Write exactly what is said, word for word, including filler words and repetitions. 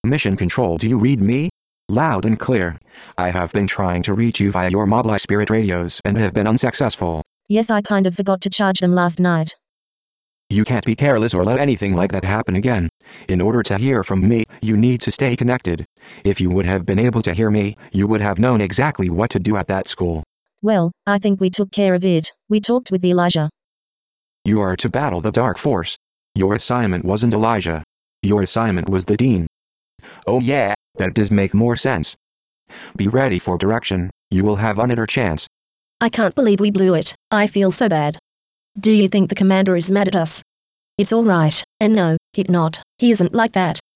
Mission Control, do you read me? Loud and clear. I have been trying to reach you via your Mobleye Spirit radios and have been unsuccessful. Yes, I kind of forgot to charge them last night. You can't be careless or let anything like that happen again. In order to hear from me, you need to stay connected. If you would have been able to hear me, you would have known exactly what to do at that school. Well, I think we took care of it. We talked with Elijah. You are to battle the Dark Force. Your assignment wasn't Elijah. Your assignment was the Dean. Oh yeah, that does make more sense. Be ready for direction. You will have another chance. I can't believe we blew it. I feel so bad. Do you think the commander is mad at us? It's all right, and no, he's not. He isn't like that.